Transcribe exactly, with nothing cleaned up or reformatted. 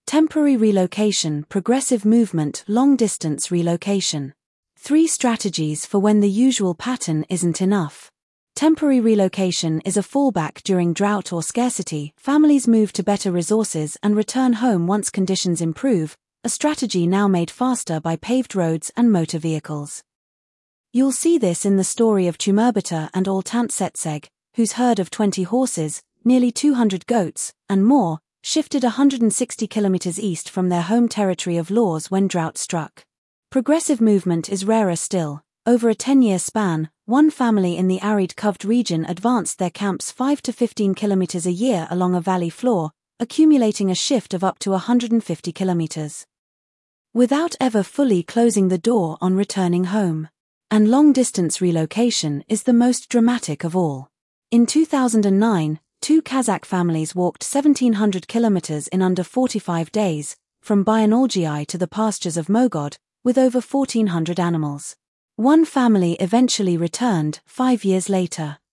Temporary relocation, progressive movement, long-distance relocation. Three strategies for when the usual pattern isn't enough. Temporary relocation is a fallback during drought or scarcity. Families move to better resources and return home once conditions improve, a strategy now made faster by paved roads and motor vehicles. You'll see this in the story of Chumurbata and Altantsetseg, whose herd of twenty horses, nearly two hundred goats, and more, shifted one hundred sixty kilometers east from their home territory of Laws when drought struck. Progressive movement is rarer still. Over a ten-year span, one family in the arid coved region advanced their camps five to fifteen kilometers a year along a valley floor, accumulating a shift of up to one hundred fifty kilometers. Without ever fully closing the door on returning home. And long-distance relocation is the most dramatic of all. In two thousand nine, two Kazakh families walked seventeen hundred kilometers in under forty-five days, from Bayanalgi to the pastures of Mogod, with over fourteen hundred animals. One family eventually returned, five years later.